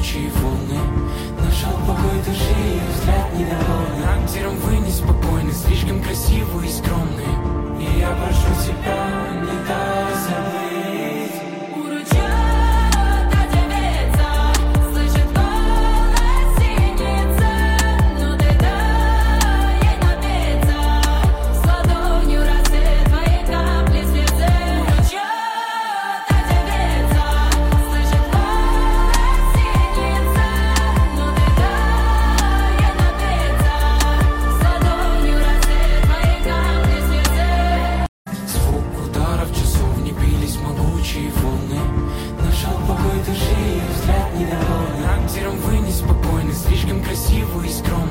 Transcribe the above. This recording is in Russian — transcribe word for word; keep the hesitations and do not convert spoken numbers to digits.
могучие волны. Нашел покой души и взгляд недовольный. Характером вы неспокойны, слишком красивы и скромны. И я прошу тебя, не дай забыть. Характером вы неспокойны, слишком красивы и скромны.